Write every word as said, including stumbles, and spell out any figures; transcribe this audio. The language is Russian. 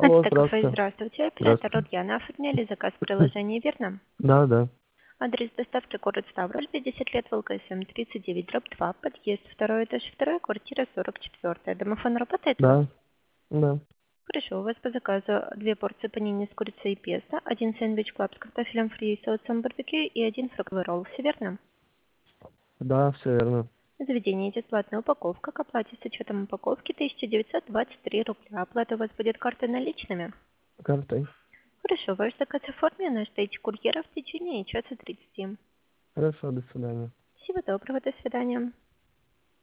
От Алло, Стековой, здравствуйте. здравствуйте. Оператор Здравствуйте. Ульяна. Оформляли заказ в приложении, верно? Да, да. Адрес доставки город Ставрополь, пятьдесят лет, ВЛКСМ тридцать девять, дробь два, подъезд, второй этаж, вторая квартира, сорок четыре. Домофон работает у вас? Да, да. Хорошо, у вас по заказу две порции панини с курицей и песто, один сэндвич клаб с картофелем фри и соусом барбекю и один фруктовый ролл. Все верно? Да, все верно. Заведение идет платная упаковка. К оплате с учетом упаковки тысяча девятьсот двадцать три рубля. Оплата у вас будет картой наличными? Картой. Хорошо, ваш заказ оформлен, ждите курьера в течение часа тридцати. Хорошо, до свидания. Всего доброго, до свидания.